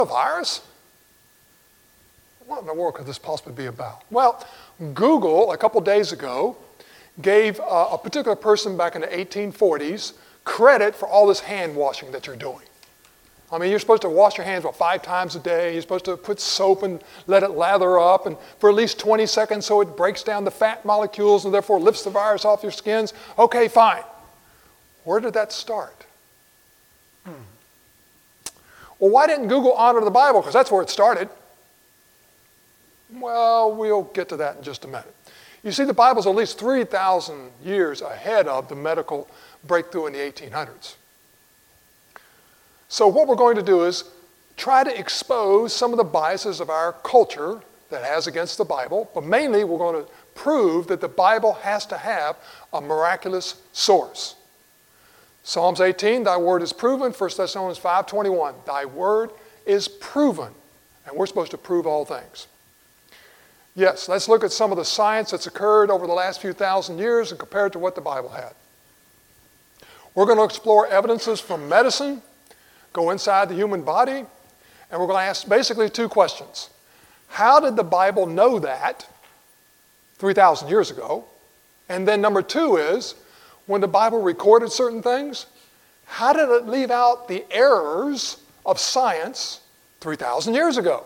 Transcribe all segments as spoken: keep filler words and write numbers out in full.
Virus? What in the world could this possibly be about? Well, Google, a couple days ago, gave uh, a particular person back in the eighteen forties credit for all this hand washing that you're doing. I mean, you're supposed to wash your hands about five times a day. You're supposed to put soap and let it lather up and for at least twenty seconds so it breaks down the fat molecules and therefore lifts the virus off your skins. Okay, fine. Where did that start? Hmm. Well, why didn't Google honor the Bible? Because that's where it started. Well, we'll get to that in just a minute. You see, the Bible's at least three thousand years ahead of the medical breakthrough in the eighteen hundreds. So what we're going to do is try to expose some of the biases of our culture that has against the Bible, but mainly we're going to prove that the Bible has to have a miraculous source. Psalms eighteen, thy word is proven. First Thessalonians five twenty-one, thy word is proven. And we're supposed to prove all things. Yes, let's look at some of the science that's occurred over the last few thousand years and compare it to what the Bible had. We're going to explore evidences from medicine, go inside the human body, and we're going to ask basically two questions. How did the Bible know that three thousand years ago? And then number two is, when the Bible recorded certain things, how did it leave out the errors of science three thousand years ago?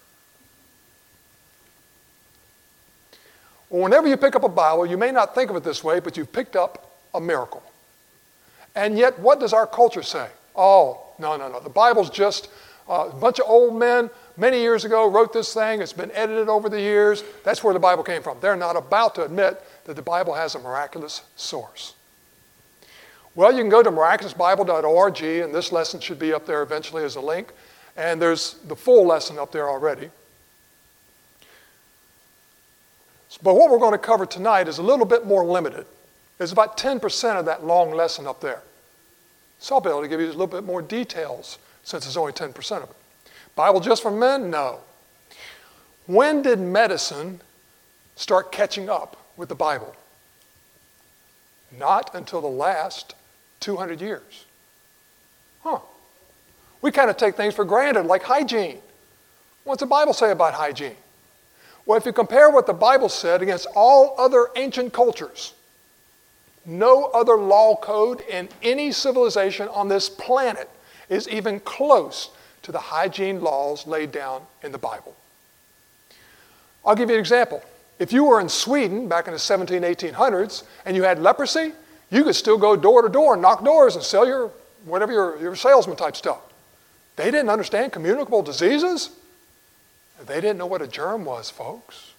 Well, whenever you pick up a Bible, you may not think of it this way, but you've picked up a miracle. And yet, what does our culture say? Oh, no, no, no. The Bible's just uh, a bunch of old men many years ago wrote this thing. It's been edited over the years. That's where the Bible came from. They're not about to admit that the Bible has a miraculous source. Well, you can go to miraculous bible dot org, and this lesson should be up there eventually as a link. And there's the full lesson up there already. But what we're going to cover tonight is a little bit more limited. There's about ten percent of that long lesson up there. So I'll be able to give you a little bit more details since it's only ten percent of it. Bible just for men? No. When did medicine start catching up with the Bible? Not until the last two hundred years. Huh. We kind of take things for granted, like hygiene. What's the Bible say about hygiene? Well, if you compare what the Bible said against all other ancient cultures, no other law code in any civilization on this planet is even close to the hygiene laws laid down in the Bible. I'll give you an example. If you were in Sweden back in the seventeen, eighteen hundreds and you had leprosy, you could still go door to door and knock doors and sell your, whatever your, your salesman type stuff. They didn't understand communicable diseases. They didn't know what a germ was, folks.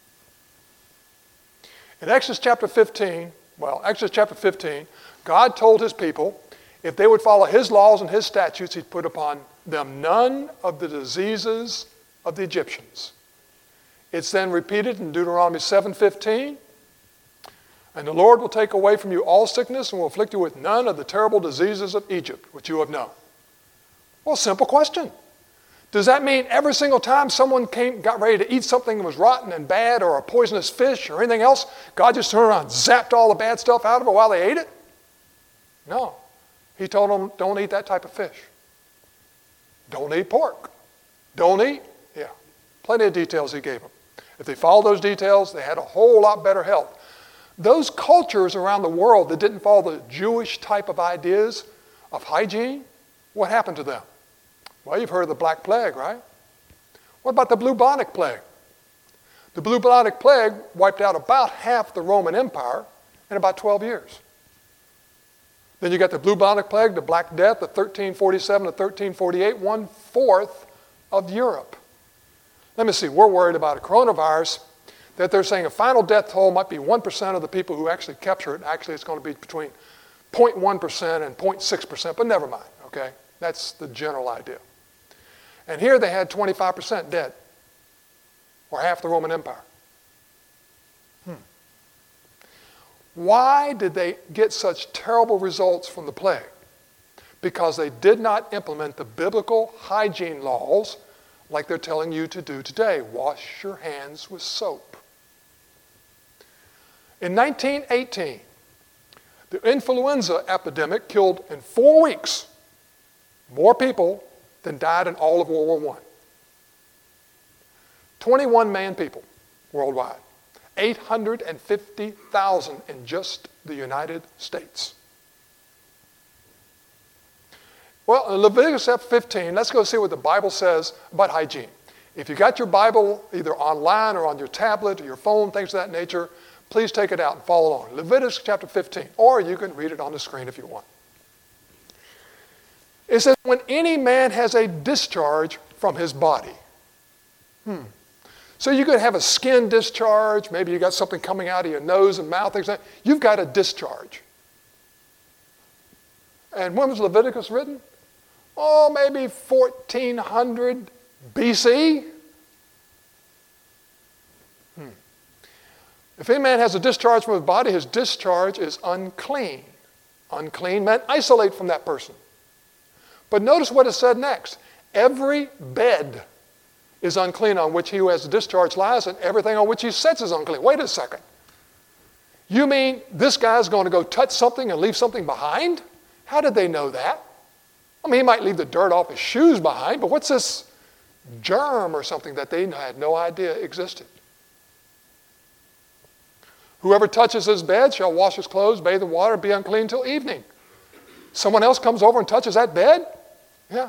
In Exodus chapter fifteen, well, Exodus chapter fifteen, God told his people if they would follow his laws and his statutes, he'd put upon them none of the diseases of the Egyptians. It's then repeated in Deuteronomy seven fifteen. And the Lord will take away from you all sickness and will afflict you with none of the terrible diseases of Egypt, which you have known. Well, simple question. Does that mean every single time someone came, got ready to eat something that was rotten and bad or a poisonous fish or anything else, God just turned around and zapped all the bad stuff out of it while they ate it? No. He told them, don't eat that type of fish. Don't eat pork. Don't eat. Yeah. Plenty of details he gave them. If they followed those details, they had a whole lot better health. Those cultures around the world that didn't follow the Jewish type of ideas of hygiene, what happened to them? Well, you've heard of the Black Plague, right? What about the bubonic plague? The bubonic plague wiped out about half the Roman Empire in about twelve years. Then you got the bubonic plague, the Black Death, the thirteen forty-seven to thirteen forty-eight, one-fourth of Europe. Let me see, we're worried about a coronavirus that they're saying a final death toll might be one percent of the people who actually capture it. Actually, it's going to be between zero point one percent and zero point six percent, but never mind, okay? That's the general idea. And here they had twenty-five percent dead, or half the Roman Empire. Hmm. Why did they get such terrible results from the plague? Because they did not implement the biblical hygiene laws like they're telling you to do today. Wash your hands with soap. In nineteen eighteen, the influenza epidemic killed in four weeks more people than died in all of World War One. twenty-one million people worldwide. eight hundred fifty thousand in just the United States. Well, in Leviticus chapter fifteen, let's go see what the Bible says about hygiene. If you got your Bible either online or on your tablet or your phone, things of that nature, please take it out and follow along. Leviticus chapter fifteen, or you can read it on the screen if you want. It says, when any man has a discharge from his body. Hmm. So you could have a skin discharge, maybe you got something coming out of your nose and mouth, things like that. You've got a discharge. And when was Leviticus written? Oh, maybe fourteen hundred B C. Hmm. If any man has a discharge from his body, his discharge is unclean. Unclean meant isolate from that person. But notice what it said next. Every bed is unclean on which he who has a discharge lies, and everything on which he sits is unclean. Wait a second. You mean this guy's going to go touch something and leave something behind? How did they know that? I mean, he might leave the dirt off his shoes behind, but what's this germ or something that they had no idea existed? Whoever touches his bed shall wash his clothes, bathe in water, be unclean till evening. Someone else comes over and touches that bed? Yeah.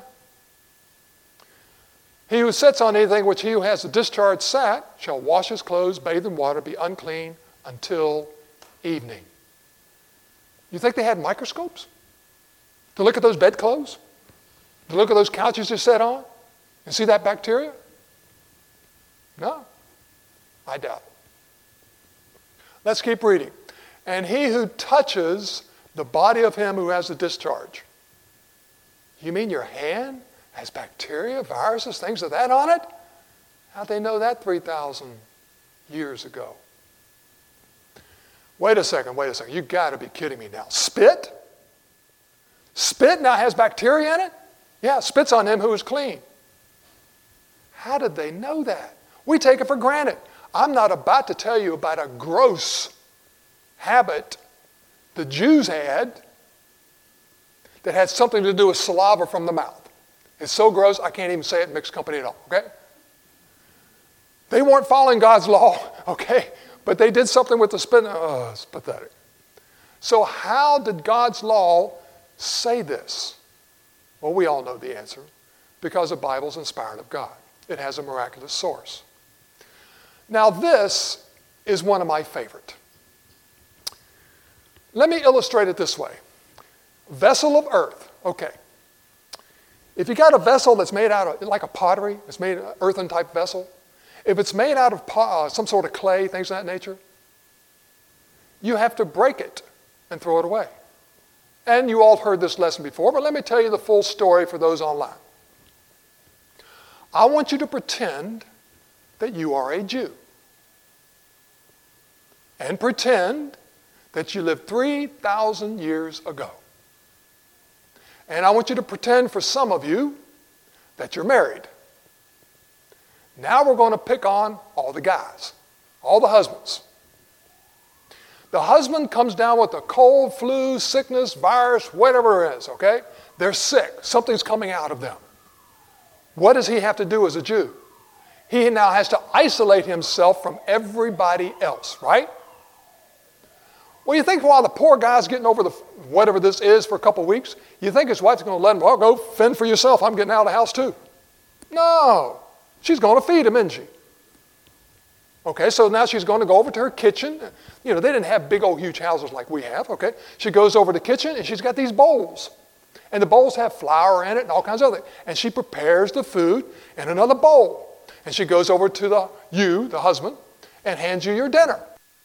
He who sits on anything which he who has a discharge sat shall wash his clothes, bathe in water, be unclean until evening. You think they had microscopes to look at those bedclothes? To look at those couches you sat on and see that bacteria? No, I doubt it. Let's keep reading. And he who touches the body of him who has the discharge. You mean your hand has bacteria, viruses, things of that on it? How'd they know that three thousand years ago? Wait a second, wait a second. You've got to be kidding me now. Spit? Spit now has bacteria in it? Yeah, spit's on him who is clean. How did they know that? We take it for granted. I'm not about to tell you about a gross habit the Jews had that had something to do with saliva from the mouth. It's so gross, I can't even say it in mixed company at all, okay? They weren't following God's law, okay? But they did something with the spit. Oh, it's pathetic. So how did God's law say this? Well, we all know the answer. Because the Bible's inspired of God. It has a miraculous source. Now this is one of my favorite. Let me illustrate it this way. Vessel of earth. Okay. If you got a vessel that's made out of, like a pottery, it's made an earthen type vessel. If it's made out of uh, some sort of clay, things of that nature, you have to break it and throw it away. And you all have heard this lesson before, but let me tell you the full story for those online. I want you to pretend that you are a Jew. And pretend that you lived three thousand years ago. And I want you to pretend for some of you that you're married. Now we're going to pick on all the guys, all the husbands. The husband comes down with a cold, flu, sickness, virus, whatever it is, okay? They're sick. Something's coming out of them. What does he have to do as a Jew? He now has to isolate himself from everybody else, right? Well, you think while the poor guy's getting over the whatever this is for a couple of weeks, you think his wife's going to let him, well, go fend for yourself. I'm getting out of the house too. No. She's going to feed him, isn't she? Okay, so now she's going to go over to her kitchen. You know, they didn't have big old huge houses like we have, okay? She goes over to the kitchen and she's got these bowls. And the bowls have flour in it and all kinds of other things. And she prepares the food in another bowl. And she goes over to the you, the husband, and hands you your dinner.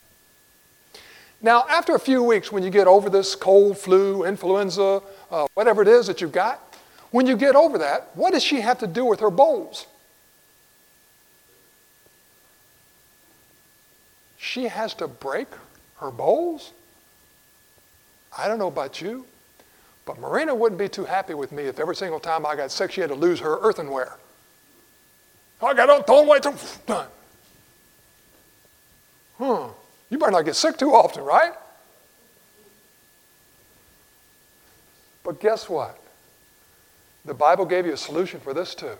Now, after a few weeks, when you get over this cold, flu, influenza, uh, whatever it is that you've got, when you get over that, what does she have to do with her bowls? She has to break her bowls? I don't know about you, but Marina wouldn't be too happy with me if every single time I got sick, she had to lose her earthenware. I got to throw away. Done. Hmm. You better not get sick too often, right? But guess what? The Bible gave you a solution for this too.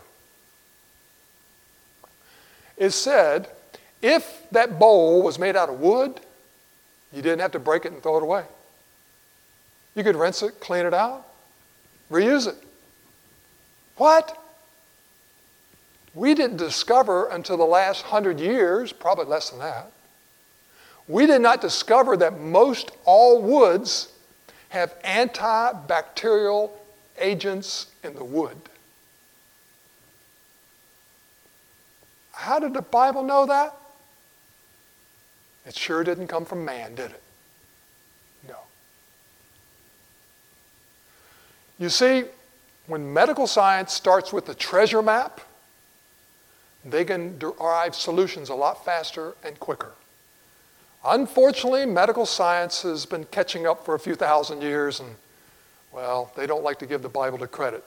It said, if that bowl was made out of wood, you didn't have to break it and throw it away. You could rinse it, clean it out, reuse it. What? We didn't discover until the last hundred years, probably less than that, we did not discover that most all woods have antibacterial agents in the wood. How did the Bible know that? It sure didn't come from man, did it? No. You see, when medical science starts with the treasure map, they can derive solutions a lot faster and quicker. Unfortunately, medical science has been catching up for a few thousand years, and, well, they don't like to give the Bible the credit.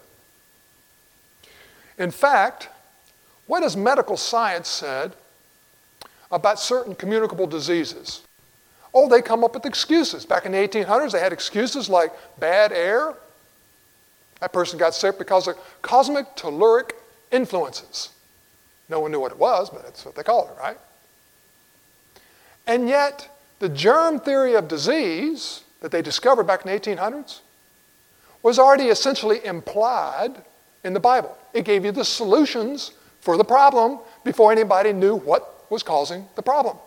In fact, what has medical science said about certain communicable diseases? Oh, they come up with excuses. Back in the eighteen hundreds, they had excuses like bad air. That person got sick because of cosmic telluric influences. No one knew what it was, but that's what they called it, right? And yet, the germ theory of disease that they discovered back in the eighteen hundreds was already essentially implied in the Bible. It gave you the solutions for the problem before anybody knew what was causing the problem.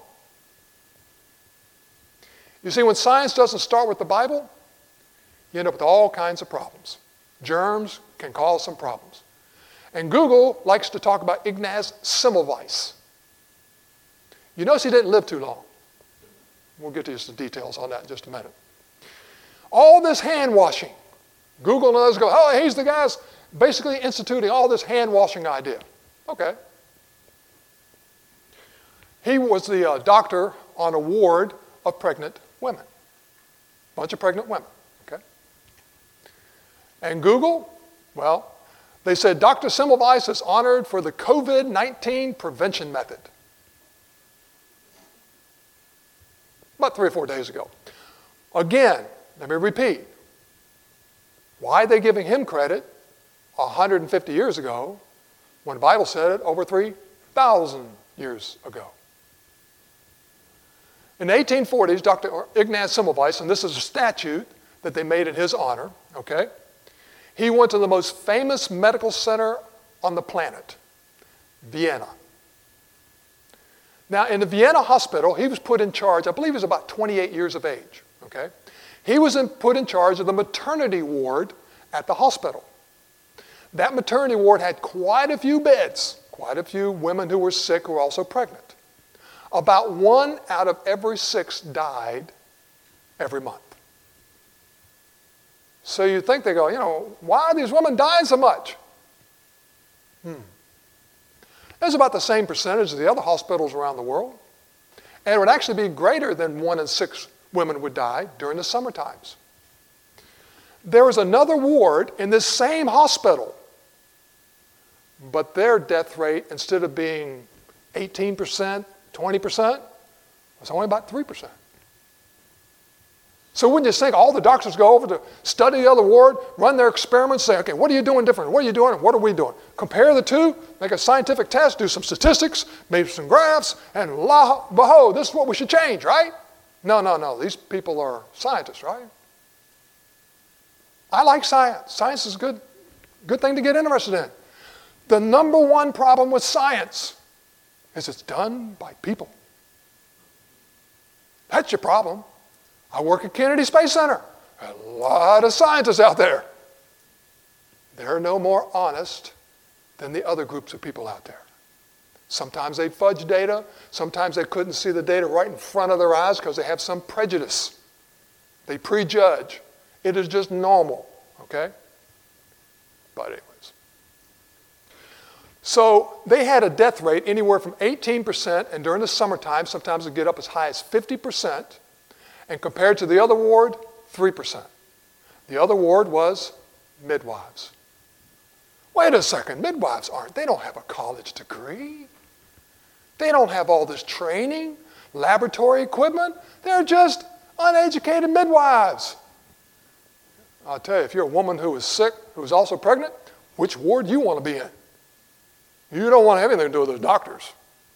You see, when science doesn't start with the Bible, you end up with all kinds of problems. Germs can cause some problems. And Google likes to talk about Ignaz Semmelweis. You notice he didn't live too long. We'll get to some details on that in just a minute. All this hand washing. Google and others go, oh, he's the guy's basically instituting all this hand washing idea. Okay. He was the uh, doctor on a ward of pregnant women. A bunch of pregnant women. Okay. And Google, well, they said Doctor Semmelweis is honored for the COVID nineteen prevention method. About three or four days ago. Again, let me repeat. Why are they giving him credit one hundred fifty years ago when the Bible said it over three thousand years ago? In the eighteen forties, Doctor Ignaz Semmelweis, and this is a statute that they made in his honor, okay? He went to the most famous medical center on the planet, Vienna. Now, in the Vienna hospital, he was put in charge, I believe he was about twenty-eight years of age, okay? He was in, put in charge of the maternity ward at the hospital. That maternity ward had quite a few beds, quite a few women who were sick who were also pregnant. About one out of every six died every month. So you think they go, you know, why are these women dying so much? Hmm. It's about the same percentage as the other hospitals around the world. And it would actually be greater than one in six women would die during the summer times. There was another ward in this same hospital, but their death rate, instead of being eighteen percent, twenty percent, was only about three percent. So wouldn't you think all the doctors go over to study the other ward, run their experiments, say, okay, what are you doing different? What are you doing? And what are we doing? Compare the two, make a scientific test, do some statistics, maybe some graphs, and la behold, this is what we should change, right? No, no, no. These people are scientists, right? I like science. Science is a good, good thing to get interested in. The number one problem with science is it's done by people. That's your problem. I work at Kennedy Space Center. A lot of scientists out there. They're no more honest than the other groups of people out there. Sometimes they fudge data. Sometimes they couldn't see the data right in front of their eyes because they have some prejudice. They prejudge. It is just normal, okay? But anyways. So they had a death rate anywhere from eighteen percent, and during the summertime, sometimes it would get up as high as fifty percent. And compared to the other ward, three percent. The other ward was midwives. Wait a second, midwives aren't, they don't have a college degree. They don't have all this training, laboratory equipment. They're just uneducated midwives. I'll tell you, if you're a woman who is sick, who is also pregnant, which ward you want to be in. You don't want to have anything to do with those doctors.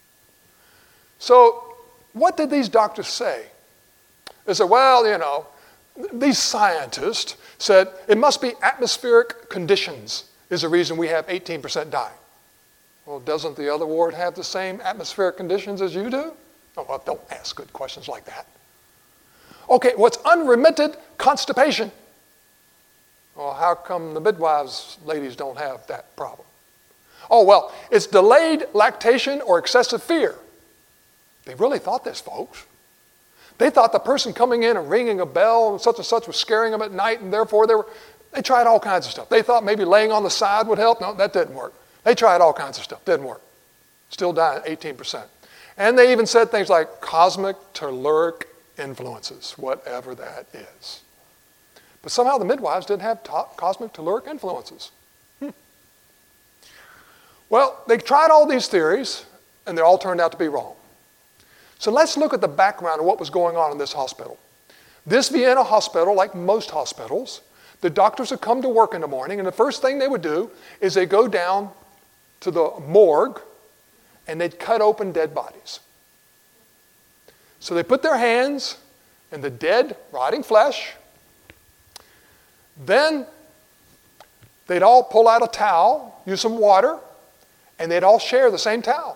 So what did these doctors say? They said, well, you know, these scientists said it must be atmospheric conditions is the reason we have eighteen percent dying. Well, doesn't the other ward have the same atmospheric conditions as you do? Oh, well, don't ask good questions like that. Okay, what's unremitted constipation? Well, how come the midwives ladies don't have that problem? Oh, well, it's delayed lactation or excessive fear. They really thought this, folks. They thought the person coming in and ringing a bell and such and such was scaring them at night, and therefore they were, they tried all kinds of stuff. They thought maybe laying on the side would help. No, that didn't work. They tried all kinds of stuff. Didn't work. Still dying at eighteen percent. And they even said things like cosmic telluric influences, whatever that is. But somehow the midwives didn't have to- cosmic telluric influences. Hmm. Well, they tried all these theories, and they all turned out to be wrong. So let's look at the background of what was going on in this hospital. This Vienna hospital, like most hospitals, the doctors would come to work in the morning, and the first thing they would do is they go down to the morgue, and they'd cut open dead bodies. So they put their hands in the dead, rotting flesh. Then they'd all pull out a towel, use some water, and they'd all share the same towel.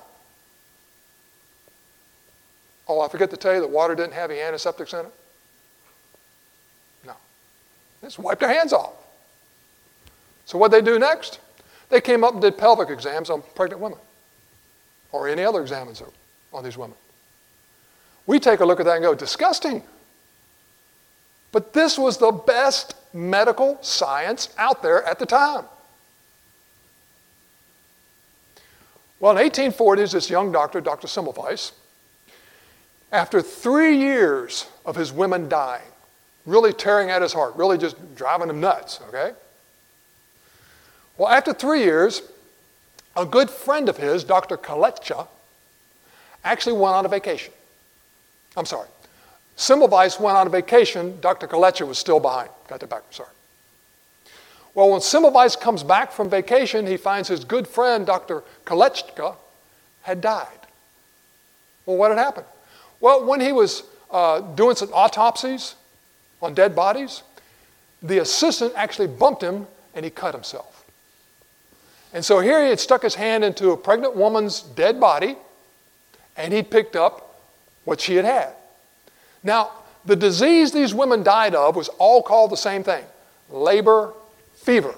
Oh, I forget to tell you that water didn't have any antiseptics in it. No. They just wiped their hands off. So what did they do next? They came up and did pelvic exams on pregnant women or any other exams on these women. We take a look at that and go, disgusting. But this was the best medical science out there at the time. Well, in the eighteen forties, this young doctor, Doctor Semmelweis, after three years of his women dying, really tearing at his heart, really just driving him nuts, okay? Well, after three years, a good friend of his, Doctor Kalecha, actually went on a vacation. I'm sorry. Semmelweis went on a vacation. Doctor Kalecha was still behind. Got that back, sorry. Well, when Semmelweis comes back from vacation, he finds his good friend, Doctor Kalecha, had died. Well, what had happened? Well, when he was uh, doing some autopsies on dead bodies, the assistant actually bumped him and he cut himself. And so here he had stuck his hand into a pregnant woman's dead body and he picked up what she had had. Now, the disease these women died of was all called the same thing, labor fever.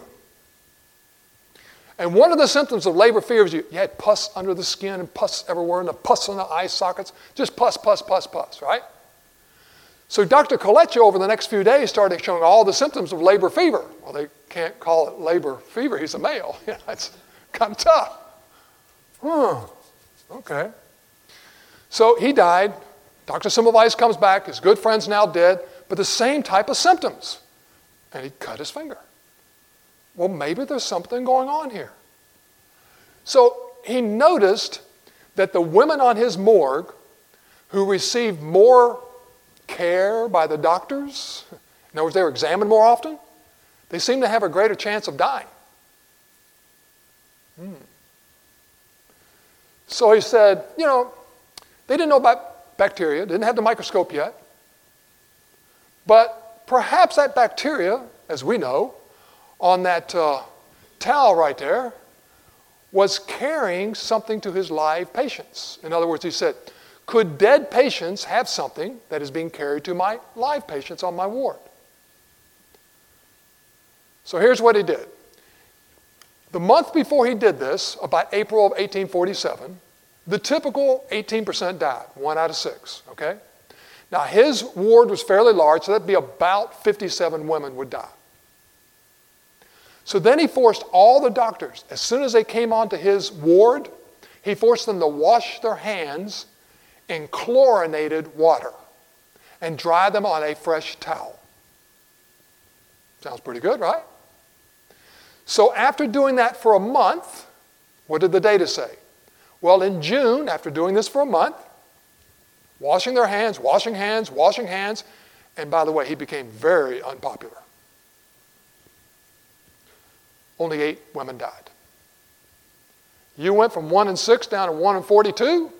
And one of the symptoms of labor fever is you, you had pus under the skin and pus everywhere and the pus in the eye sockets. Just pus, pus, pus, pus, right? So Doctor Kalecha over the next few days started showing all the symptoms of labor fever. Well, they can't call it labor fever. He's a male. Yeah, that's kind of tough. Huh. Okay. So he died. Doctor Semmelweis comes back. His good friend's now dead, but the same type of symptoms. And he cut his finger. Well, maybe there's something going on here. So he noticed that the women on his morgue who received more care by the doctors, in other words, they were examined more often, they seemed to have a greater chance of dying. Hmm. So he said, you know, they didn't know about bacteria, didn't have the microscope yet, but perhaps that bacteria, as we know, on that uh, towel right there, was carrying something to his live patients. In other words, he said, could dead patients have something that is being carried to my live patients on my ward? So here's what he did. The month before he did this, about April of eighteen forty-seven, the typical eighteen percent died, one out of six, okay? Now his ward was fairly large, so that'd be about fifty-seven women would die. So then he forced all the doctors, as soon as they came onto his ward, he forced them to wash their hands in chlorinated water and dry them on a fresh towel. Sounds pretty good, right? So after doing that for a month, what did the data say? Well, in June, after doing this for a month, washing their hands, washing hands, washing hands, and by the way, he became very unpopular. only eight women died. You went from one in six down to one in forty-two.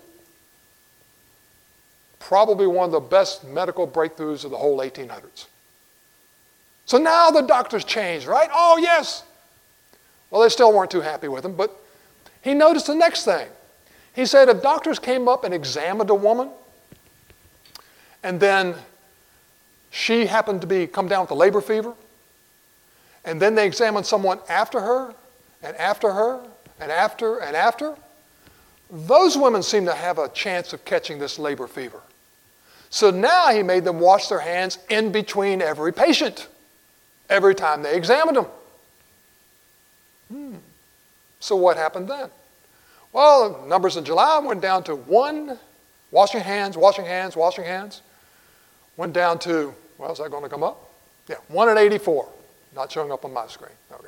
Probably one of the best medical breakthroughs of the whole eighteen hundreds. So now the doctors changed, right? Oh, yes. Well, they still weren't too happy with him, but he noticed the next thing. He said if doctors came up and examined a woman, and then she happened to be come down with a labor fever, and then they examined someone after her, and after her, and after, and after, those women seem to have a chance of catching this labor fever. So now he made them wash their hands in between every patient, every time they examined them. Hmm. So what happened then? Well, the numbers in July went down to one, washing hands, washing hands, washing hands. Went down to, well, is that going to come up? Yeah, one in eighty-four. Not showing up on my screen. Okay.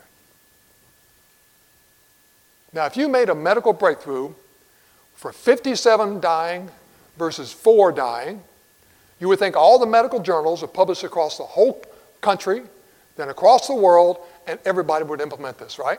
Now, if you made a medical breakthrough for fifty-seven dying versus four dying, you would think all the medical journals would publish across the whole country, then across the world, and everybody would implement this, right?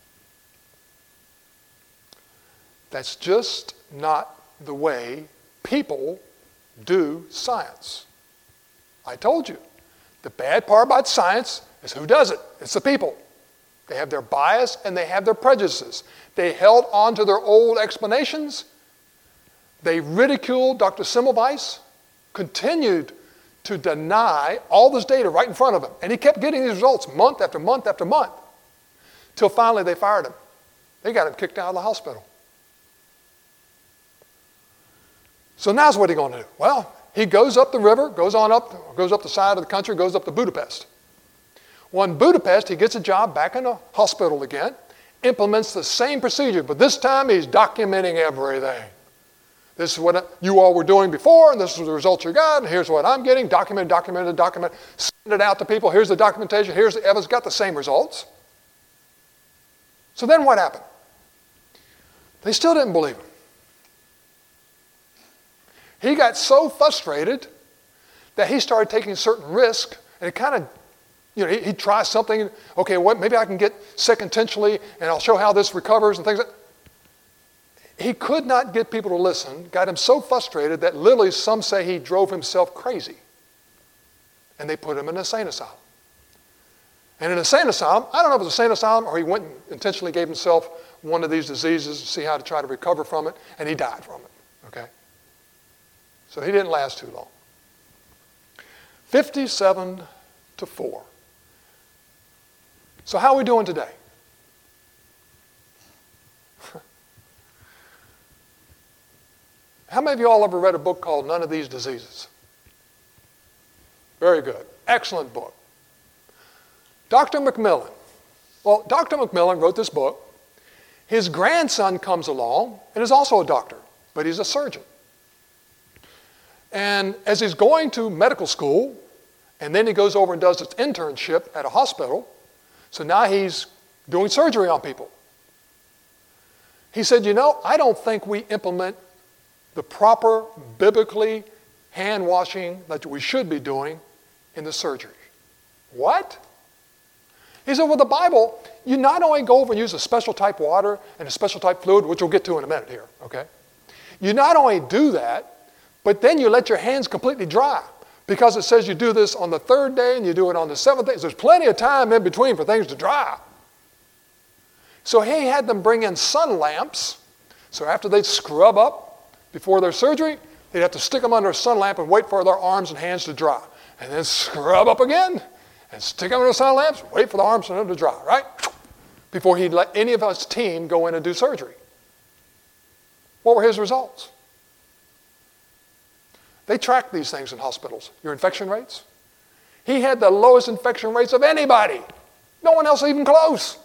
That's just not the way people do science. I told you, the bad part about science is who does it? It's the people. They have their bias and they have their prejudices. They held on to their old explanations. They ridiculed Doctor Semmelweis, continued to deny all this data right in front of him. And he kept getting these results month after month after month, till finally they fired him. They got him kicked out of the hospital. So now's what he's going to do. Well, he goes up the river, goes on up, goes up the side of the country, goes up to Budapest. Well, in Budapest, he gets a job back in a hospital again, implements the same procedure, but this time he's documenting everything. This is what you all were doing before, and this is the results you got, and here's what I'm getting, document, document, document, send it out to people, here's the documentation, here's the evidence, got the same results. So then what happened? They still didn't believe him. He got so frustrated that he started taking certain risks, and it kind of, you know, he, he'd try something, okay, what, maybe I can get sick intentionally, and I'll show how this recovers and things like that. He could not get people to listen, got him so frustrated that literally some say he drove himself crazy. And they put him in an insane asylum. And in an insane asylum, I don't know if it was a insane asylum or he went and intentionally gave himself one of these diseases to see how to try to recover from it, and he died from it, okay? So he didn't last too long. fifty-seven to four. So how are we doing today? How many of you all ever read a book called None of These Diseases? Very good. Excellent book. Doctor Macmillan. Well, Doctor Macmillan wrote this book. His grandson comes along and is also a doctor, but he's a surgeon. And as he's going to medical school, and then he goes over and does his internship at a hospital, so now he's doing surgery on people. He said, you know, I don't think we implement the proper biblically hand washing that we should be doing in the surgery. What? He said, well, the Bible, you not only go over and use a special type water and a special type fluid, which we'll get to in a minute here, okay? You not only do that, but then you let your hands completely dry, because it says you do this on the third day and you do it on the seventh day. So there's plenty of time in between for things to dry. So he had them bring in sun lamps. So after they'd scrub up before their surgery, they'd have to stick them under a sun lamp and wait for their arms and hands to dry. And then scrub up again and stick them under the sun lamps, wait for the arms and hands to dry, right? Before he'd let any of his team go in and do surgery. What were his results? They track these things in hospitals. Your infection rates. He had the lowest infection rates of anybody. No one else even close.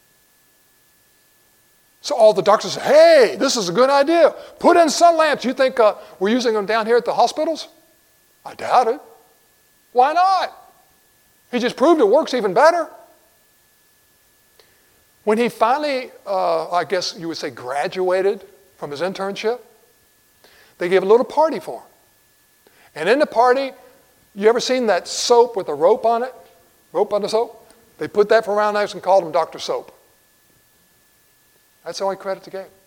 So all the doctors say, hey, this is a good idea. Put in sun lamps. You think uh, we're using them down here at the hospitals? I doubt it. Why not? He just proved it works even better. When he finally, uh, I guess you would say, graduated from his internship, they gave a little party for him. And in the party, you ever seen that soap with a rope on it? Rope on the soap? They put that for around necks and called him Doctor Soap. That's the only credit to give.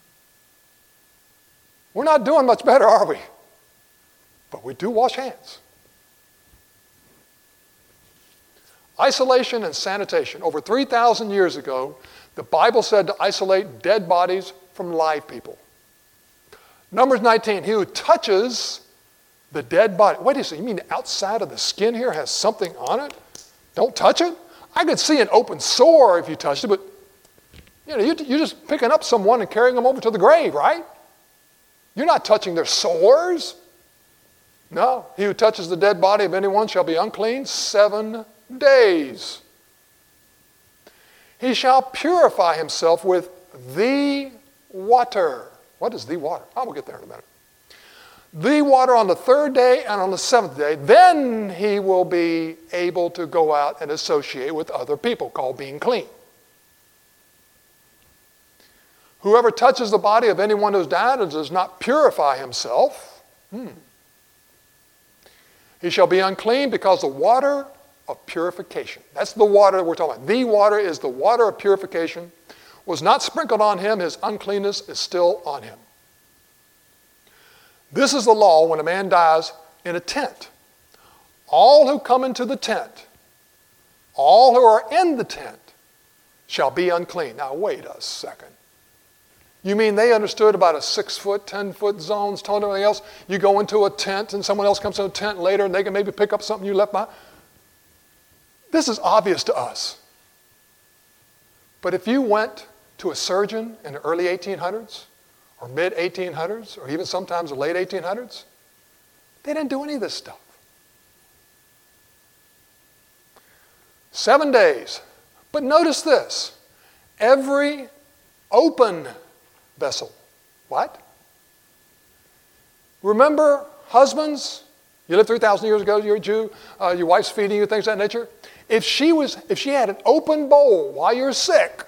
We're not doing much better, are we? But we do wash hands. Isolation and sanitation. Over three thousand years ago, the Bible said to isolate dead bodies from live people. Numbers nineteen, he who touches the dead body. Wait a second, you mean the outside of the skin here has something on it? Don't touch it? I could see an open sore if you touched it, but you know, you're just picking up someone and carrying them over to the grave, right? You're not touching their sores. No, he who touches the dead body of anyone shall be unclean seven days. He shall purify himself with the water. What is the water? I will get there in a minute. The water on the third day and on the seventh day, then he will be able to go out and associate with other people, called being clean. Whoever touches the body of anyone who's died and does not purify himself, hmm, he shall be unclean because the water of purification. That's the water we're talking about. The water is the water of purification. Was not sprinkled on him, his uncleanness is still on him. This is the law when a man dies in a tent. All who come into the tent, all who are in the tent, shall be unclean. Now wait a second. You mean they understood about a six foot, ten foot zones, told everything else? You go into a tent and someone else comes to a tent later and they can maybe pick up something you left behind. This is obvious to us. But if you went to a surgeon in the early eighteen hundreds or mid eighteen hundreds or even sometimes the late eighteen hundreds, they didn't do any of this stuff. Seven days. But notice this. Every open vessel. What? Remember, husbands, you lived three thousand years ago, you're a Jew, uh, your wife's feeding you, things of that nature. If she was, if she had an open bowl while you're sick,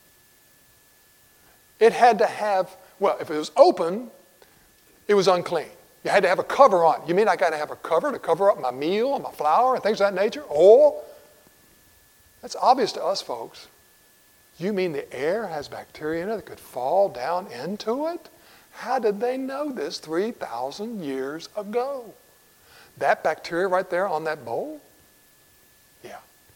it had to have, well, if it was open, it was unclean. You had to have a cover on it. You mean I got to have a cover to cover up my meal and my flour and things of that nature? Oh, that's obvious to us, folks. You mean the air has bacteria in it that could fall down into it? How did they know this three thousand years ago? That bacteria right there on that bowl? Yeah.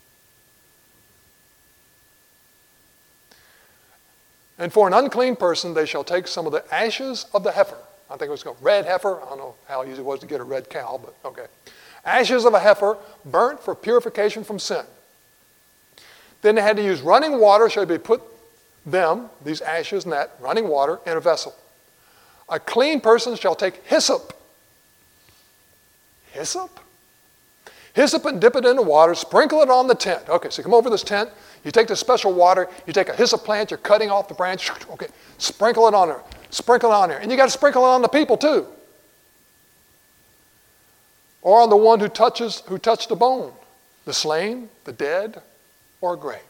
And for an unclean person, they shall take some of the ashes of the heifer. I think it was called red heifer. I don't know how easy it was to get a red cow, but okay. Ashes of a heifer burnt for purification from sin. Then they had to use running water, so they put them, these ashes and that, running water, in a vessel. A clean person shall take hyssop. Hyssop? Hyssop and dip it in the water, sprinkle it on the tent. Okay, so you come over this tent, you take the special water, you take a hyssop plant, you're cutting off the branch, okay, sprinkle it on there, sprinkle it on there. And you got to sprinkle it on the people too. Or on the one who touches, who touched the bone, the slain, the dead, or a grave.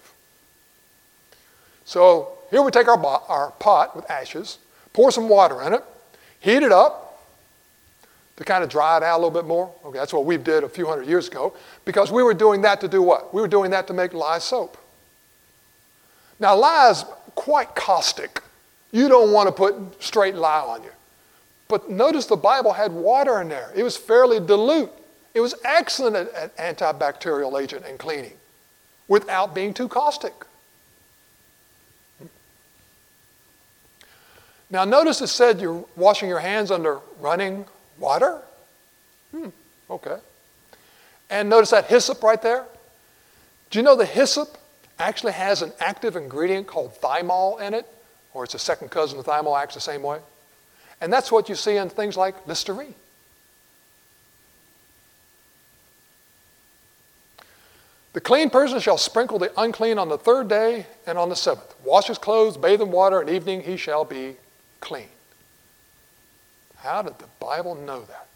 So here we take our, our pot with ashes, pour some water in it, heat it up to kind of dry it out a little bit more. Okay, that's what we did a few hundred years ago, because we were doing that to do what? We were doing that to make lye soap. Now lye is quite caustic. You don't want to put straight lye on you. But notice the Bible had water in there. It was fairly dilute. It was excellent at, at antibacterial agent and cleaning without being too caustic. Now notice it said you're washing your hands under running water. Hmm, okay. And notice that hyssop right there. Do you know the hyssop actually has an active ingredient called thymol in it? Or it's a second cousin of thymol, acts the same way. And that's what you see in things like Listerine. The clean person shall sprinkle the unclean on the third day and on the seventh. Wash his clothes, bathe in water, and evening he shall be clean. How did the Bible know that?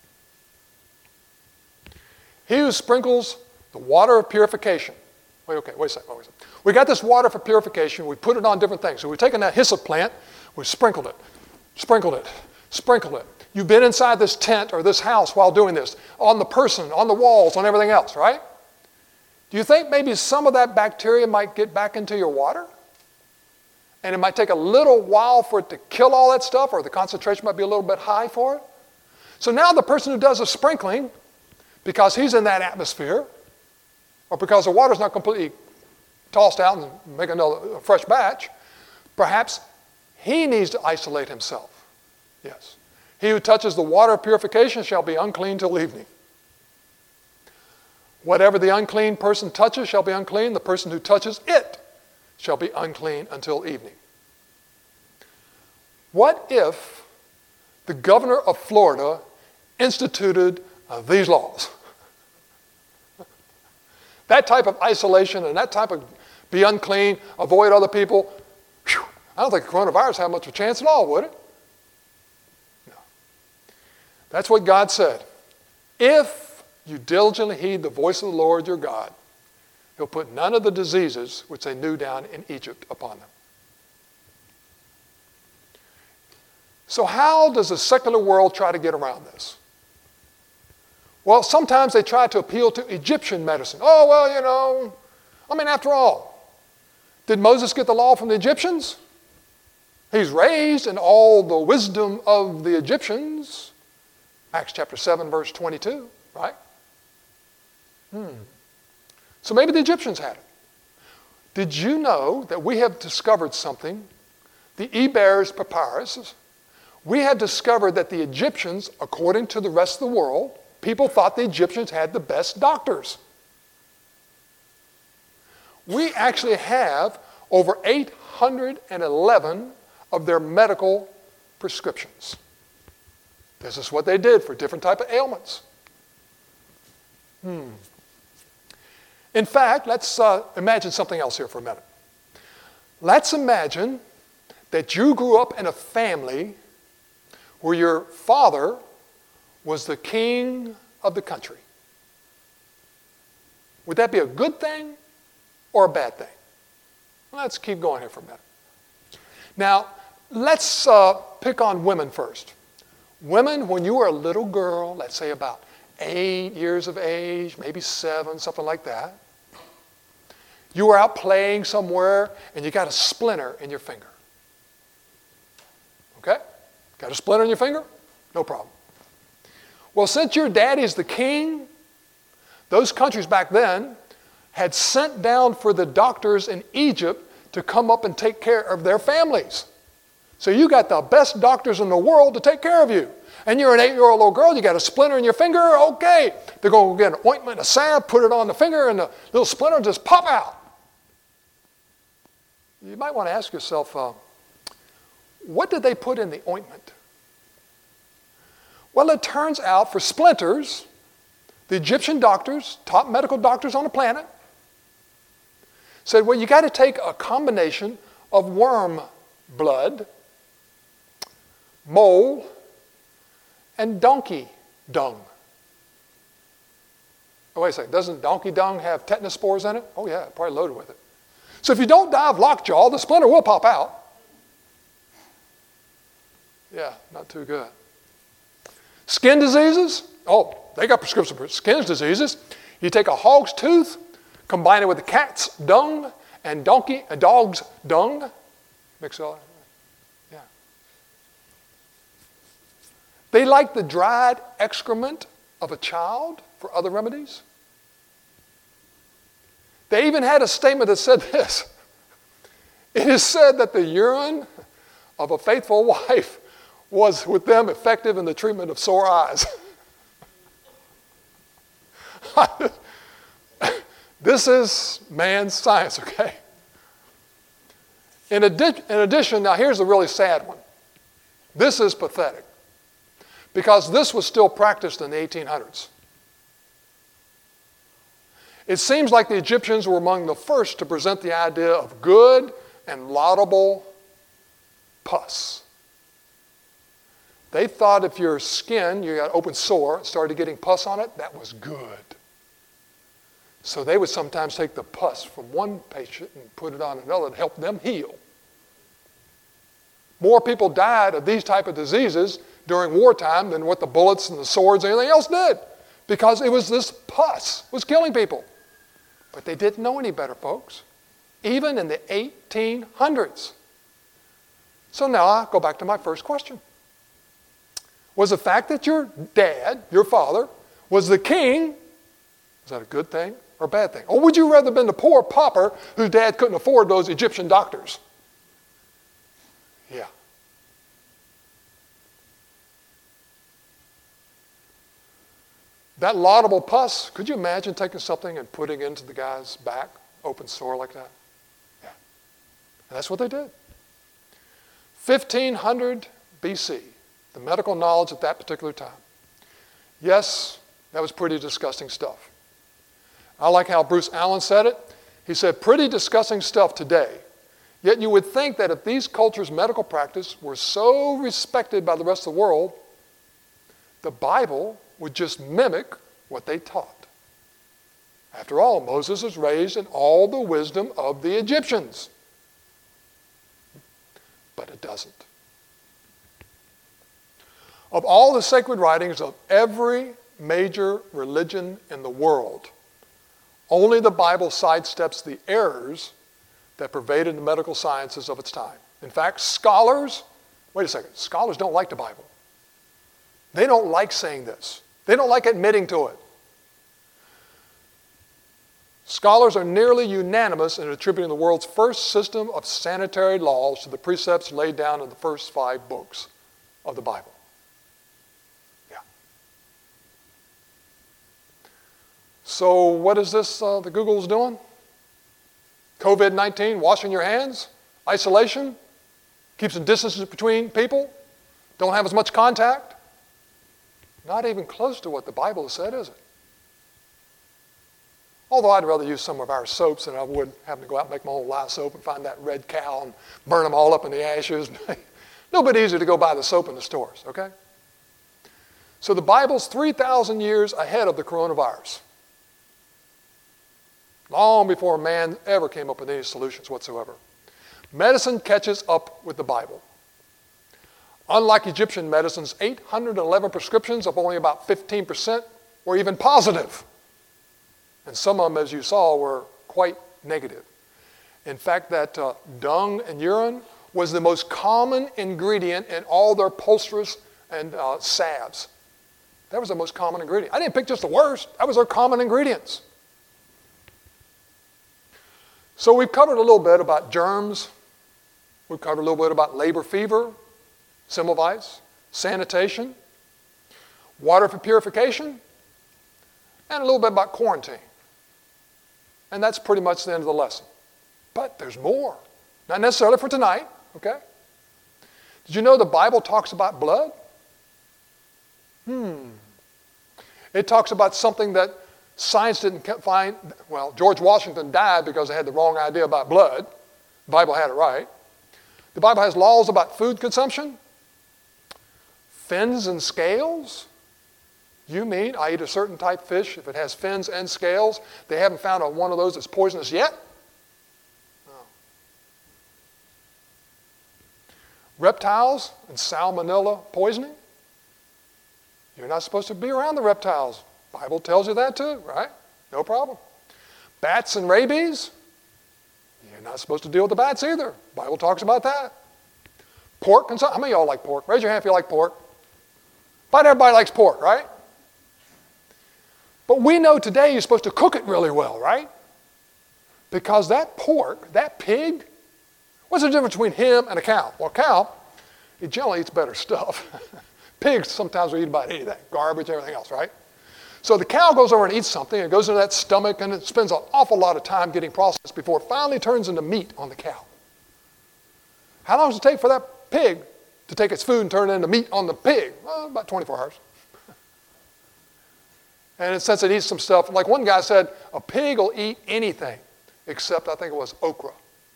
He who sprinkles the water of purification. Wait, okay, wait a second, wait a second. We got this water for purification. We put it on different things. So we've taken that hyssop plant, we sprinkled it, sprinkled it, sprinkled it. You've been inside this tent or this house while doing this, on the person, on the walls, on everything else, right? Do you think maybe some of that bacteria might get back into your water? And it might take a little while for it to kill all that stuff, or the concentration might be a little bit high for it. So now the person who does a sprinkling, because he's in that atmosphere, or because the water's not completely tossed out and make another a fresh batch, perhaps he needs to isolate himself. Yes. He who touches the water of purification shall be unclean till evening. Whatever the unclean person touches shall be unclean. The person who touches it shall be unclean until evening. What if the governor of Florida instituted uh, these laws? That type of isolation and that type of be unclean, avoid other people, whew, I don't think coronavirus had much of a chance at all, would it? No. That's what God said. If you diligently heed the voice of the Lord your God, He'll put none of the diseases which they knew down in Egypt upon them. So how does the secular world try to get around this? Well, sometimes they try to appeal to Egyptian medicine. Oh, well, you know, I mean, after all, did Moses get the law from the Egyptians? He's raised in all the wisdom of the Egyptians. Acts chapter seven, verse twenty-two, right? Hmm. So maybe the Egyptians had it. Did you know that we have discovered something? The Ebers Papyrus. We have discovered that the Egyptians, according to the rest of the world, people thought the Egyptians had the best doctors. We actually have over eight hundred eleven of their medical prescriptions. This is what they did for different type of ailments. Hmm. In fact, let's uh, imagine something else here for a minute. Let's imagine that you grew up in a family where your father was the king of the country. Would that be a good thing or a bad thing? Let's keep going here for a minute. Now, let's uh, pick on women first. Women, when you were a little girl, let's say about eight years of age, maybe seven, something like that, you were out playing somewhere and you got a splinter in your finger. Okay? Got a splinter in your finger? No problem. Well, since your daddy's the king, those countries back then had sent down for the doctors in Egypt to come up and take care of their families. So you got the best doctors in the world to take care of you. And you're an eight-year-old little girl, you got a splinter in your finger, okay. They're going to get an ointment, a salve, put it on the finger, and the little splinter will just pop out. You might want to ask yourself, uh, what did they put in the ointment? Well, it turns out for splinters, the Egyptian doctors, top medical doctors on the planet, said, well, you got to take a combination of worm blood, mole, and donkey dung. Oh, wait a second. Doesn't donkey dung have tetanus spores in it? Oh, yeah, probably loaded with it. So if you don't die of lockjaw, the splinter will pop out. Yeah, not too good. Skin diseases? Oh, they got prescription for skin diseases. You take a hog's tooth, combine it with a cat's dung and donkey, a dog's dung. Mix it all. Yeah. They like the dried excrement of a child for other remedies. They even had a statement that said this. It is said that the urine of a faithful wife was with them effective in the treatment of sore eyes. This is man's science, okay? In, adi- in addition, now here's the really sad one. This is pathetic because this was still practiced in the eighteen hundreds. It seems like the Egyptians were among the first to present the idea of good and laudable pus. They thought if your skin, you got an open sore, started getting pus on it, that was good. So they would sometimes take the pus from one patient and put it on another to help them heal. More people died of these type of diseases during wartime than what the bullets and the swords and anything else did, because it was this pus was killing people. But they didn't know any better, folks. Even in the eighteen hundreds, So now I go back to my first question. Was the fact that your dad, your father, was the king, is that a good thing or a bad thing? Or would you rather have been the poor pauper whose dad couldn't afford those Egyptian doctors? Yeah. That laudable pus, could you imagine taking something and putting it into the guy's back, open sore like that? Yeah. And that's what they did. fifteen hundred B C, the medical knowledge at that particular time. Yes, that was pretty disgusting stuff. I like how Bruce Allen said it. He said, pretty disgusting stuff today. Yet you would think that if these cultures' medical practice were so respected by the rest of the world, the Bible would just mimic what they taught. After all, Moses was raised in all the wisdom of the Egyptians. But it doesn't. Of all the sacred writings of every major religion in the world, only the Bible sidesteps the errors that pervaded the medical sciences of its time. In fact, scholars, wait a second, scholars don't like the Bible. They don't like saying this. They don't like admitting to it. Scholars are nearly unanimous in attributing the world's first system of sanitary laws to the precepts laid down in the first five books of the Bible. Yeah. So what is this uh, the Google's doing? covid nineteen, washing your hands, isolation, keeps a distance between people, don't have as much contact. Not even close to what the Bible has said, is it? Although I'd rather use some of our soaps than I would having to go out and make my own lye soap and find that red cow and burn them all up in the ashes. A little bit easier to go buy the soap in the stores, okay? So the Bible's three thousand years ahead of the coronavirus. Long before man ever came up with any solutions whatsoever. Medicine catches up with the Bible. Unlike Egyptian medicine's eight hundred eleven prescriptions of only about fifteen percent were even positive. And some of them, as you saw, were quite negative. In fact, that uh, dung and urine was the most common ingredient in all their poultices and uh, salves. That was the most common ingredient. I didn't pick just the worst. That was their common ingredients. So we've covered a little bit about germs. We've covered a little bit about labor fever, Semmelweis, sanitation, water for purification, and a little bit about quarantine. And that's pretty much the end of the lesson. But there's more. Not necessarily for tonight, okay? Did you know the Bible talks about blood? Hmm. It talks about something that science didn't find. Well, George Washington died because they had the wrong idea about blood. The Bible had it right. The Bible has laws about food consumption. Fins and scales. You mean I eat a certain type of fish if it has fins and scales? They haven't found a, one of those that's poisonous yet? No. Reptiles and salmonella poisoning? You're not supposed to be around the reptiles. Bible tells you that too, right? No problem. Bats and rabies? You're not supposed to deal with the bats either. Bible talks about that. Pork consumption. How many of y'all like pork? Raise your hand if you like pork. About everybody likes pork, right? But we know today you're supposed to cook it really well, right? Because that pork, that pig, what's the difference between him and a cow? Well, a cow, it generally eats better stuff. Pigs sometimes will eat about anything, garbage, everything else, right? So the cow goes over and eats something, and it goes into that stomach, and it spends an awful lot of time getting processed before it finally turns into meat on the cow. How long does it take for that pig to take its food and turn it into meat on the pig? Well, about twenty-four hours. And since it eats some stuff, like one guy said, a pig will eat anything except, I think it was okra.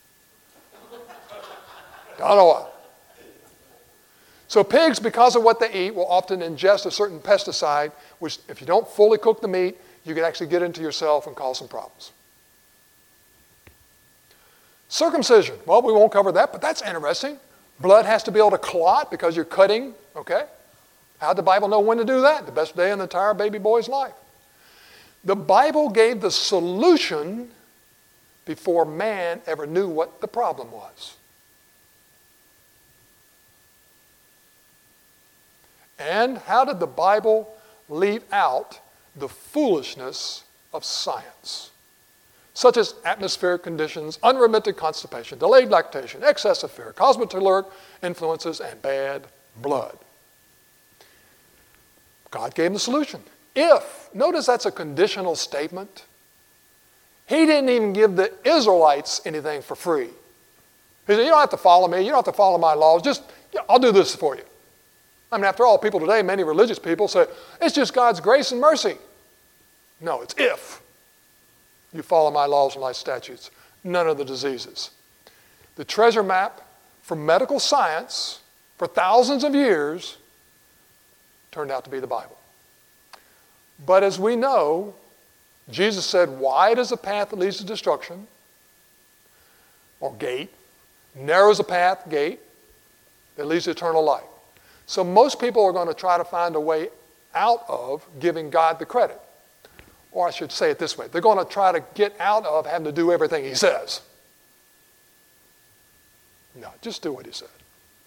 Don't know what. So pigs, because of what they eat, will often ingest a certain pesticide, which if you don't fully cook the meat, you can actually get into yourself and cause some problems. Circumcision. Well, we won't cover that, but that's interesting. Blood has to be able to clot because you're cutting, okay? How did the Bible know when to do that? The best day in the entire baby boy's life. The Bible gave the solution before man ever knew what the problem was. And how did the Bible leave out the foolishness of science, such as atmospheric conditions, unremitted constipation, delayed lactation, excessive fear, cosmetoleric influences, and bad blood? God gave him the solution. If, notice that's a conditional statement. He didn't even give the Israelites anything for free. He said, you don't have to follow me. You don't have to follow my laws. Just, I'll do this for you. I mean, after all, people today, many religious people say, it's just God's grace and mercy. No, it's if you follow my laws and my statutes, none of the diseases. The treasure map for medical science for thousands of years turned out to be the Bible. But as we know, Jesus said, wide is the path that leads to destruction, or gate. Narrow is the path, gate, that leads to eternal life. So most people are going to try to find a way out of giving God the credit. Or I should say it this way. They're going to try to get out of having to do everything he says. No, just do what he said.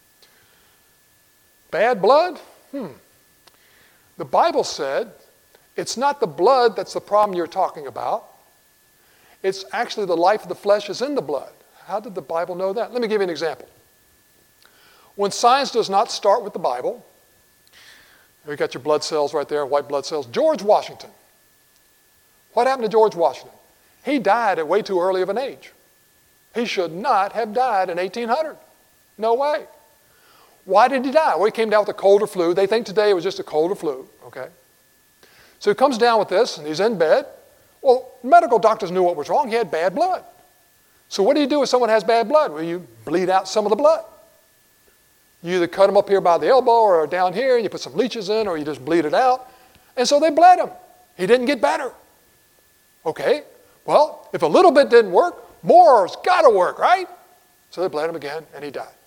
Bad blood? Hmm. The Bible said it's not the blood that's the problem you're talking about. It's actually the life of the flesh is in the blood. How did the Bible know that? Let me give you an example. When science does not start with the Bible, you got your blood cells right there, white blood cells. George Washington. What happened to George Washington? He died at way too early of an age. He should not have died in eighteen hundred. No way. Why did he die? Well, he came down with a cold or flu. They think today it was just a cold or flu, okay? So he comes down with this, and he's in bed. Well, medical doctors knew what was wrong. He had bad blood. So what do you do if someone has bad blood? Well, you bleed out some of the blood. You either cut them up here by the elbow or down here, and you put some leeches in, or you just bleed it out. And so they bled him. He didn't get better. Okay, well, if a little bit didn't work, more's got to work, right? So they bled him again, and he died.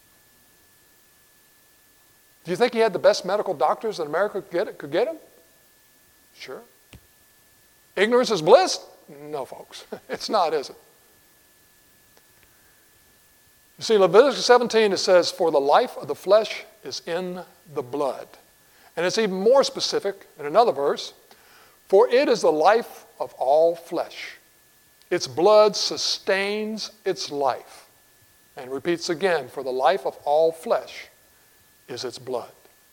Do you think he had the best medical doctors that America could get, could get him? Sure. Ignorance is bliss? No, folks. It's not, is it? You see, Leviticus seventeen, it says, for the life of the flesh is in the blood. And it's even more specific in another verse. For it is the life of all flesh. Its blood sustains its life. And repeats again, for the life of all flesh is its blood.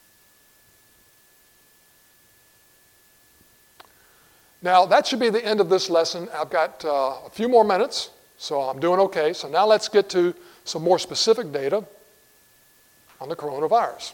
Now, that should be the end of this lesson. I've got uh, a few more minutes, so I'm doing okay. So now let's get to some more specific data on the coronavirus.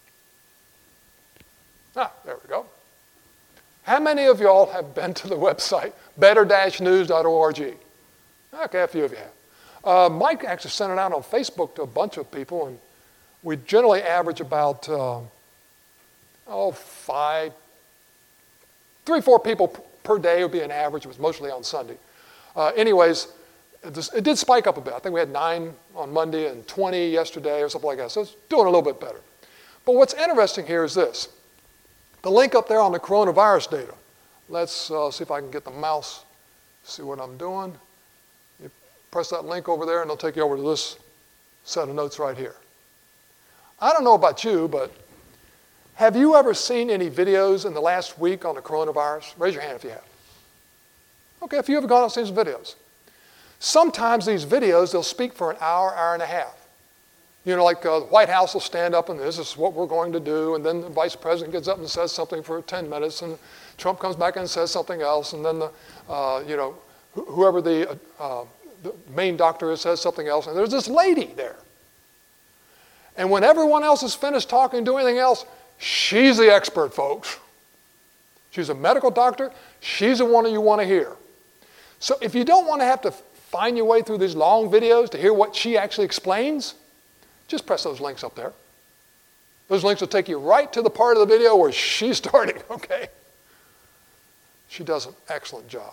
Ah, there we go. How many of y'all have been to the website better dash news dot org? Okay, a few of you have. Uh, Mike actually sent it out on Facebook to a bunch of people, and we generally average about, uh, oh, five, three, four people per day would be an average. It was mostly on Sunday. Uh, anyways, it, it did spike up a bit. I think we had nine on Monday and twenty yesterday or something like that. So it's doing a little bit better. But what's interesting here is this. The link up there on the coronavirus data. Let's uh, see if I can get the mouse, see what I'm doing. You press that link over there and it'll take you over to this set of notes right here. I don't know about you, but have you ever seen any videos in the last week on the coronavirus? Raise your hand if you have. Okay, if you have gone out and seen some videos. Sometimes these videos, they'll speak for an hour, hour and a half. You know, like uh, the White House will stand up and this is what we're going to do, and then the vice president gets up and says something for ten minutes, and Trump comes back and says something else, and then the, uh, you know, wh- whoever the, uh, the main doctor is says something else, and there's this lady there. And when everyone else is finished talking and doing anything else, she's the expert, folks. She's a medical doctor. She's the one you want to hear. So if you don't want to have to find your way through these long videos to hear what she actually explains, just press those links up there. Those links will take you right to the part of the video where she's starting, okay? She does an excellent job.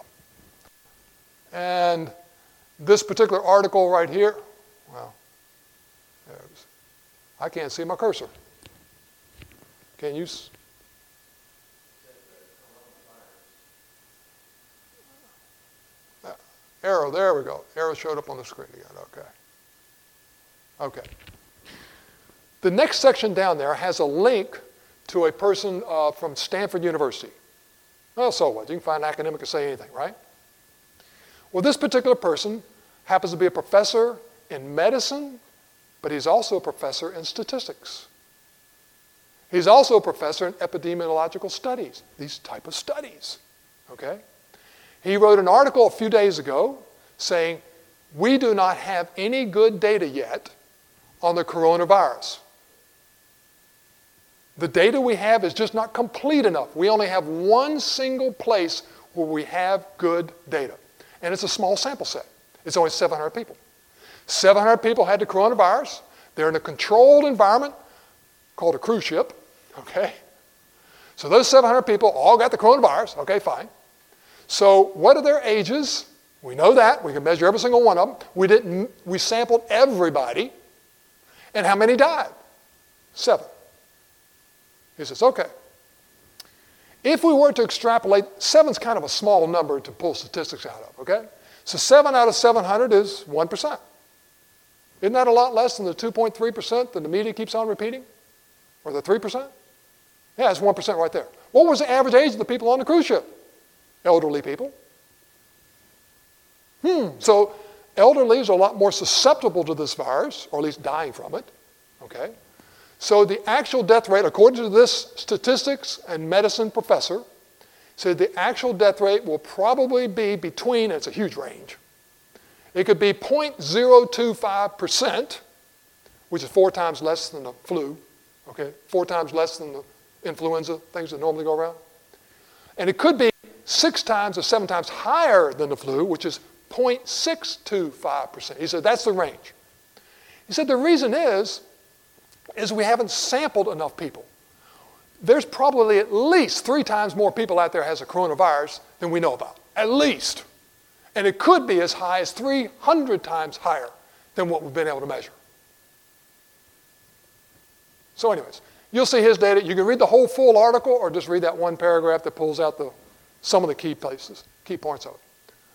And this particular article right here, well, there's, I can't see my cursor. Can you? S- uh, arrow, there we go. Arrow showed up on the screen again, okay. Okay. The next section down there has a link to a person uh, from Stanford University. Well, so what? You can find an academic to say anything, right? Well, this particular person happens to be a professor in medicine, but he's also a professor in statistics. He's also a professor in epidemiological studies, these type of studies, okay? He wrote an article a few days ago saying, we do not have any good data yet on the coronavirus. The data we have is just not complete enough. We only have one single place where we have good data. And it's a small sample set. It's only seven hundred people. seven hundred people had the coronavirus. They're in a controlled environment called a cruise ship, okay? So those seven hundred people all got the coronavirus, okay, fine. So what are their ages? We know that. We can measure every single one of them. We didn't, we sampled everybody. And how many died? Seven. He says, okay. If we were to extrapolate, seven's kind of a small number to pull statistics out of, okay? So seven out of seven hundred is one percent. Isn't that a lot less than the two point three percent that the media keeps on repeating? Or the three percent? Yeah, it's one percent right there. What was the average age of the people on the cruise ship? Elderly people. Hmm, so elderlies are a lot more susceptible to this virus, or at least dying from it, okay? So the actual death rate, according to this statistics and medicine professor, said the actual death rate will probably be between, it's a huge range, it could be zero point zero two five percent, which is four times less than the flu, okay, four times less than the influenza, things that normally go around. And it could be six times or seven times higher than the flu, which is zero point six two five percent. He said that's the range. He said the reason is, is we haven't sampled enough people. There's probably at least three times more people out there has a coronavirus than we know about, at least. And it could be as high as three hundred times higher than what we've been able to measure. So anyways, you'll see his data. You can read the whole full article or just read that one paragraph that pulls out the, some of the key places, key points of it.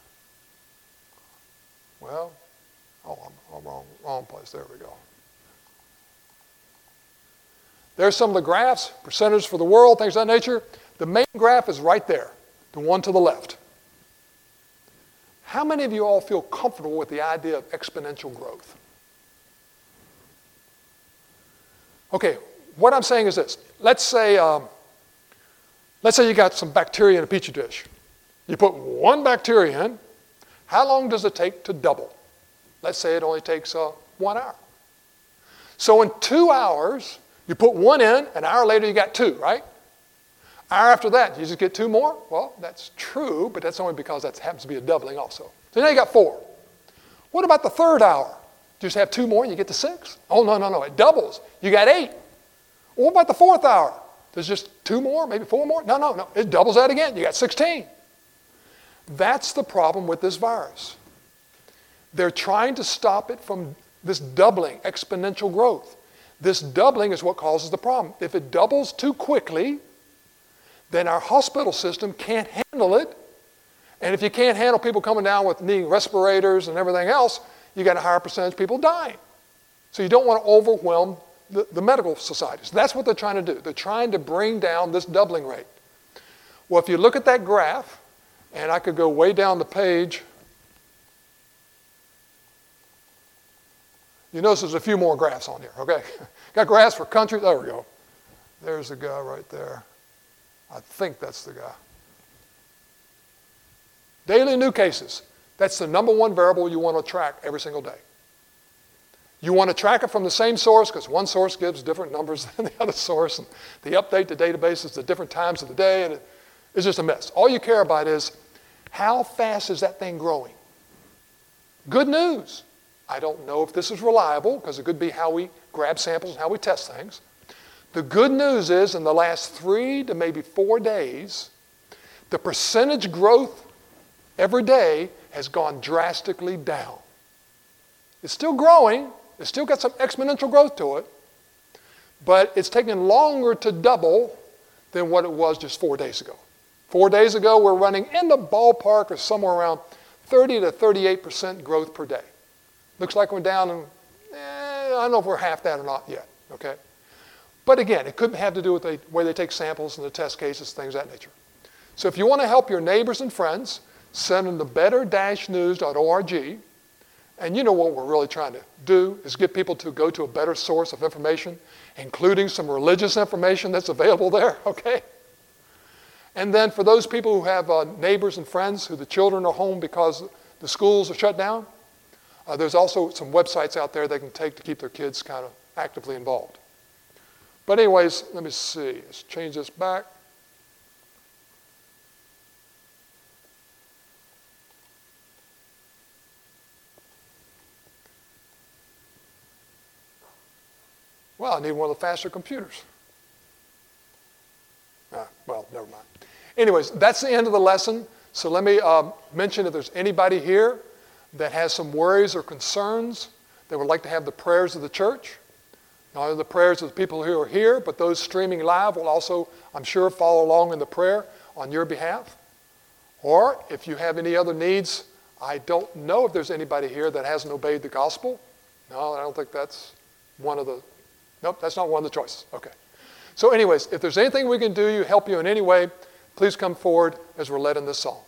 Well, oh, I'm, I'm wrong, wrong place. There we go. There's some of the graphs, percentages for the world, things of that nature. The main graph is right there, the one to the left. How many of you all feel comfortable with the idea of exponential growth? Okay, what I'm saying is this. Let's say, um, let's say you got some bacteria in a petri dish. You put one bacteria in. How long does it take to double? Let's say it only takes uh, one hour. So in two hours, you put one in, an hour later you got two, right? Hour after that, you just get two more? Well, that's true, but that's only because that happens to be a doubling also. So now you got four. What about the third hour? You just have two more and you get to six? Oh, no, no, no, it doubles. You got eight. Well, what about the fourth hour? There's just two more, maybe four more? No, no, no, it doubles that again. You got sixteen. That's the problem with this virus. They're trying to stop it from this doubling, exponential growth. This doubling is what causes the problem. If it doubles too quickly, then our hospital system can't handle it. And if you can't handle people coming down with needing respirators and everything else, you got a higher percentage of people dying. So you don't want to overwhelm the, the medical societies. That's what they're trying to do. They're trying to bring down this doubling rate. Well, if you look at that graph, and I could go way down the page, you notice there's a few more graphs on here, okay? Got graphs for countries. There we go. There's the guy right there. I think that's the guy. Daily new cases. That's the number one variable you want to track every single day. You want to track it from the same source because one source gives different numbers than the other source, and they update the databases at different times of the day, and it, it's just a mess. All you care about is how fast is that thing growing? Good news. I don't know if this is reliable because it could be how we grab samples and how we test things. The good news is in the last three to maybe four days, the percentage growth every day has gone drastically down. It's still growing. It's still got some exponential growth to it, but it's taken longer to double than what it was just four days ago. Four days ago, we're running in the ballpark of somewhere around thirty to thirty-eight percent growth per day. Looks like we're down, in, eh, I don't know if we're half that or not yet, okay? But again, it could have to do with the way they take samples and the test cases, things of that nature. So if you want to help your neighbors and friends, send them to better dash news dot org. And you know what we're really trying to do is get people to go to a better source of information, including some religious information that's available there, okay? And then for those people who have uh, neighbors and friends who the children are home because the schools are shut down, uh, there's also some websites out there they can take to keep their kids kind of actively involved. But anyways, let me see. Let's change this back. Well, I need one of the faster computers. Ah, well, never mind. Anyways, that's the end of the lesson. So let me um, mention if there's anybody here that has some worries or concerns that would like to have the prayers of the church. Not only the prayers of the people who are here, but those streaming live will also, I'm sure, follow along in the prayer on your behalf. Or if you have any other needs, I don't know if there's anybody here that hasn't obeyed the gospel. No, I don't think that's one of the, nope, that's not one of the choices. Okay. So anyways, if there's anything we can do to help you in any way, please come forward as we're led in this song.